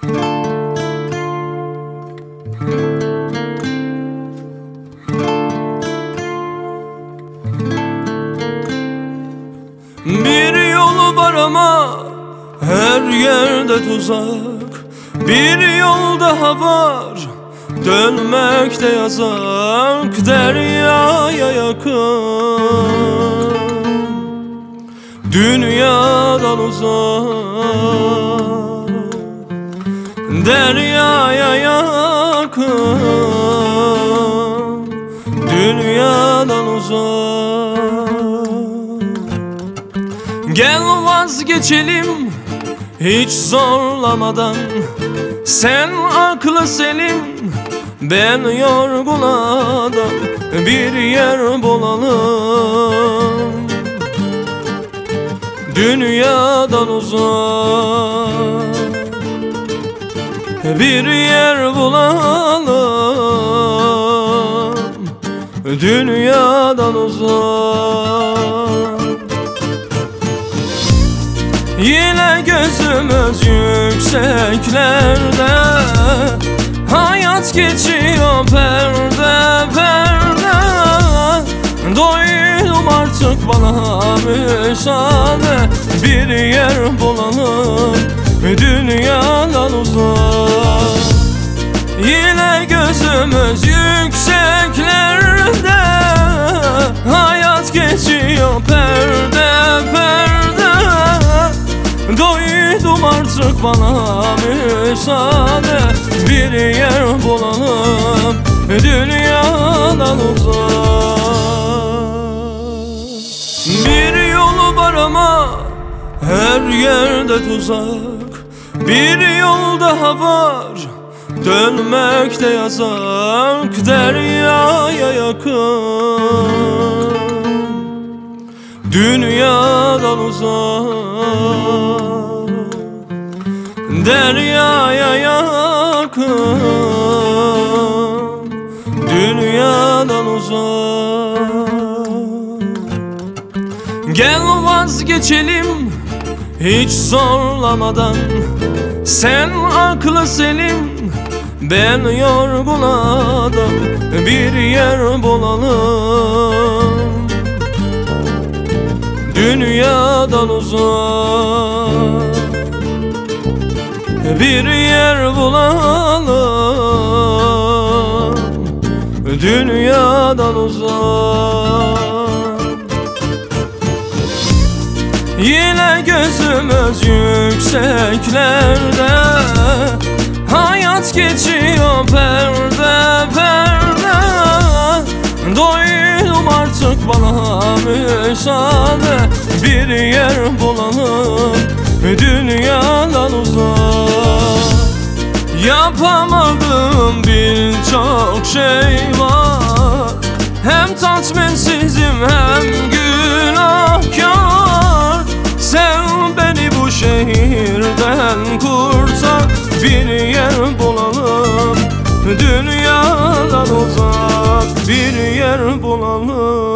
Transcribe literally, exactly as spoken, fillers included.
Bir yolu var ama her yerde tuzak. Bir yol daha var, dönmekte yazak. Deryaya yakın, dünyadan uzak. Deryaya yakın, dünyadan uzak. Gel vazgeçelim hiç zorlamadan. Sen aklı selim, ben yorgun adam. Bir yer bulalım, dünyadan uzak. Bir yer bulalım, dünyadan uzak. Yine gözümüz yükseklerde, hayat geçiyor perde perde. Doydum artık, bana müsaade. Bir yer bulalım, dünyadan uzak. Yine gözümüz yükseklerde, hayat geçiyor perde perde. Doydum artık, bana müsaade. Bir yer bulalım, dünyadan uzak. Bir yolu var ama her yerde tuzak. Bir yol daha var, dönmekte yazak. Deryaya yakın, dünyadan uzak. Deryaya yakın, dünyadan uzak. Gel vazgeçelim hiç zorlamadan. Sen aklı selim, ben yorgun adam. Bir yer bulalım, dünyadan uzak. Bir yer bulalım, dünyadan uzak. Yine gözümüz yükseklerde, hayat geçiyor perde perde. Doydum artık, bana müsaade. Bir yer bulalım, dünyadan uzak. Yapamadığım birçok şey var. Hem tatminsizim hem günahkar. Sen beni bu şehirden kurtar. Bir yer bulalım, dünyadan uzak. Bir yer bulalım,